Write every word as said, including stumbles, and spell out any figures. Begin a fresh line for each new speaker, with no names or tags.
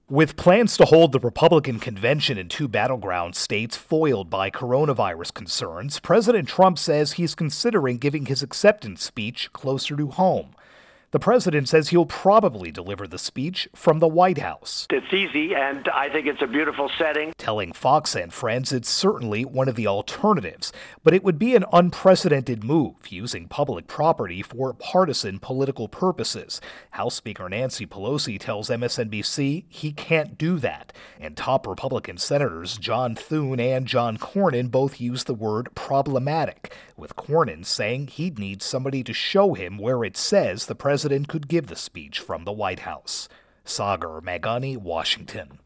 With plans to hold the Republican convention in two battleground states foiled by coronavirus concerns, President Trump says he's considering giving his acceptance speech closer to home. The president says he'll probably deliver the speech from the White House.
It's easy, and I think it's a beautiful setting.
Telling Fox and Friends it's certainly one of the alternatives, but it would be an unprecedented move, using public property for partisan political purposes. House Speaker Nancy Pelosi tells M S N B C he can't do that, and top Republican Senators John Thune and John Cornyn both use the word problematic, with Cornyn saying he'd need somebody to show him where it says the president could give the speech from the White House. Sagar Meghani, Washington.